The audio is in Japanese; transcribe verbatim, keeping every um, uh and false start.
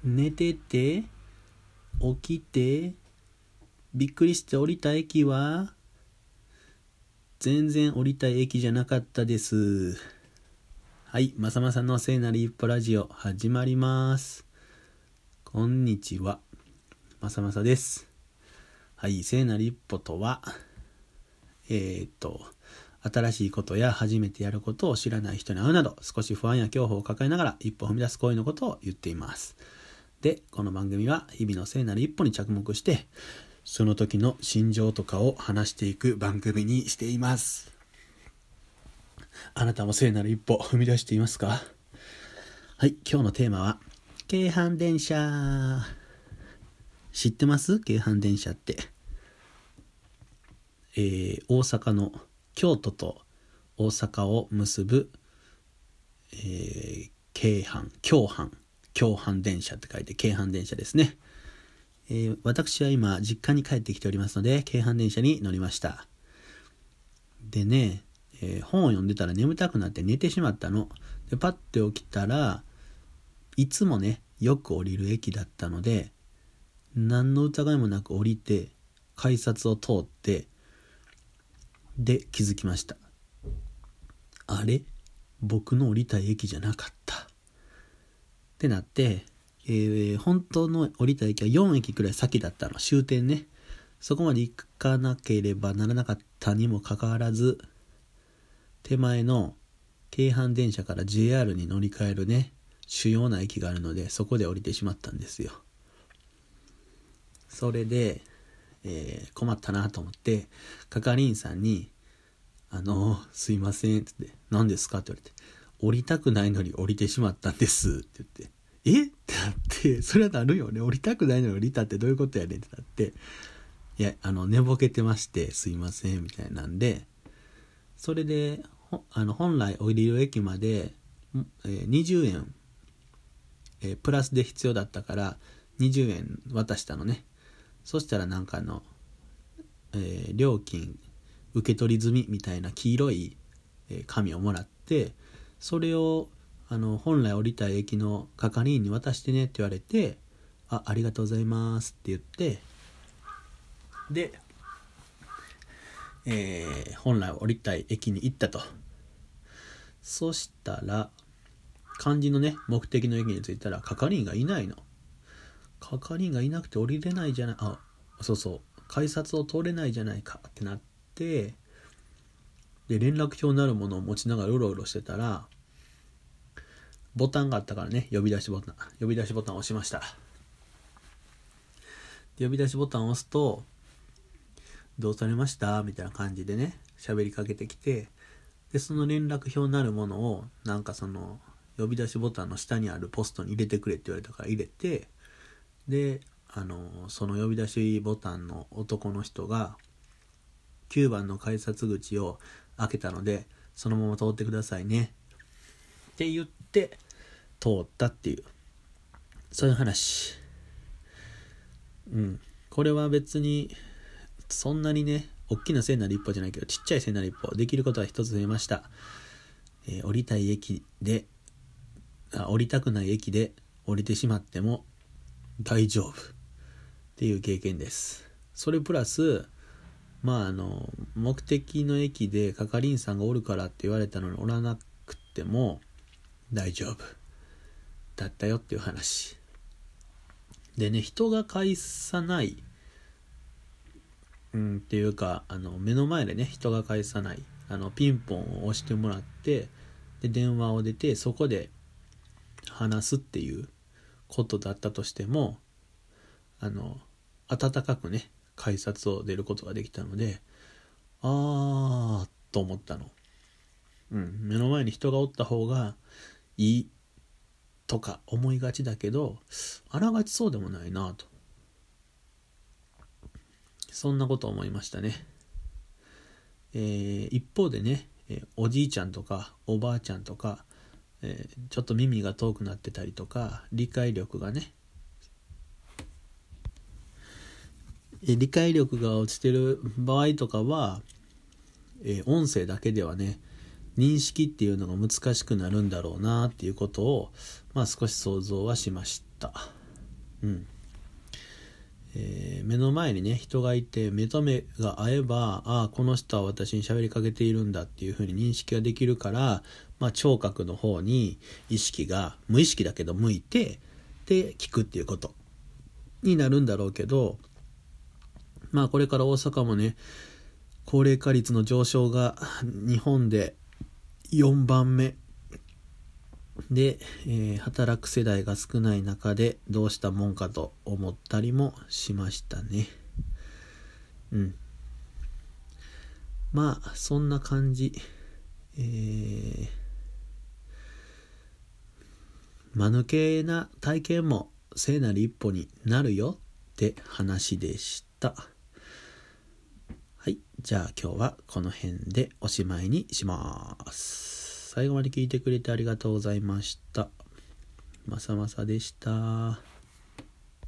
寝てて起きてびっくりして降りた駅は全然降りたい駅じゃなかったです。はい、まさまさの聖なる一歩ラジオ始まります。こんにちは、まさまさです。はい、聖なる一歩とはえー、っと新しいことや初めてやることを知らない人に会うなど少し不安や恐怖を抱えながら一歩踏み出す行為のことを言っています。で、この番組は日々の聖なる一歩に着目してその時の心情とかを話していく番組にしています。あなたも聖なる一歩踏み出していますか？はい、今日のテーマは京阪電車。知ってます？京阪電車って、えー、大阪の京都と大阪を結ぶ、えー、京阪京阪京阪電車って書いて京阪電車ですね。えー、私は今実家に帰ってきておりますので京阪電車に乗りました。でね、えー、本を読んでたら眠たくなって寝てしまったので、パッて起きたらいつもねよく降りる駅だったので何の疑いもなく降りて改札を通ってで気づきました。あれ、僕の降りたい駅じゃなかったってなって、えー、本当の降りた駅はよん駅くらい先だったの、終点ね。そこまで行かなければならなかったにもかかわらず、手前の京阪電車から ジェイアール に乗り換えるね主要な駅があるので、そこで降りてしまったんですよ。それで、えー、困ったなと思って係員さんにあのすいませんって言って、何ですかって言われて、降りたくないのに降りてしまったんですって言って、えってなって、それはなるよね、降りたくないのに降りたってどういうことやねんってなって、いやあの寝ぼけてましてすいませんみたいなんで、それであの本来降りる駅まで、えー、にじゅうえん、えー、プラスで必要だったからにじゅうえん渡したのね。そしたらなんかの、えー、料金受け取り済みみたいな黄色い、えー、紙をもらって、それをあの本来降りたい駅の係員に渡してねって言われて、あ、ありがとうございますって言って、で、えー、本来降りたい駅に行ったと。そしたら肝心のね目的の駅に着いたら係員がいないの。係員がいなくて降りれないじゃない、あ、そうそう、改札を通れないじゃないかってなって、で連絡票なるものを持ちながらうろうろしてたら、ボタンがあったからね、呼び出しボタン呼び出しボタンを押しました。で呼び出しボタンを押すと、どうされましたみたいな感じでね喋りかけてきて、でその連絡票なるものをなんかその呼び出しボタンの下にあるポストに入れてくれって言われたから入れて、であのその呼び出しボタンの男の人がきゅうばんの改札口を開けたので、そのまま通ってくださいねって言って通ったっていう、そういう話。うん、これは別にそんなにね大きな聖なる一歩じゃないけど、ちっちゃい聖なる一歩、できることは一つ増えました。えー、降りたい駅であ降りたくない駅で降りてしまっても大丈夫っていう経験です。それプラス、まああの目的の駅で係員さんがおるからって言われたのにおらなくても大丈夫だったよっていう話でね、人が介さない、うん、っていうか、あの目の前でね人が介さない、あのピンポンを押してもらって、で電話を出てそこで話すっていうことだったとしても、あの温かくね改札を出ることができたので、あーと思ったの。うん、目の前に人がおった方がいいとか思いがちだけど、あらがちそうでもないなと、そんなことを思いましたね。えー、一方でね、えー、おじいちゃんとかおばあちゃんとか、えー、ちょっと耳が遠くなってたりとか、理解力がね、えー、理解力が落ちてる場合とかは、えー、音声だけではね認識っていうのが難しくなるんだろうなっていうことを、まあ少し想像はしました。 うんえー、目の前にね人がいて目と目が合えば、ああこの人は私に喋りかけているんだっていう風に認識ができるから、まあ、聴覚の方に意識が無意識だけど向いてで聞くっていうことになるんだろうけど、まあこれから大阪もね高齢化率の上昇が日本でよんばんめで、えー、働く世代が少ない中でどうしたもんかと思ったりもしましたね。うんまあそんな感じ。えー、間抜けな体験も聖なる一歩になるよって話でした。はい、じゃあ今日はこの辺でおしまいにします。最後まで聞いてくれてありがとうございました。まさまさでした。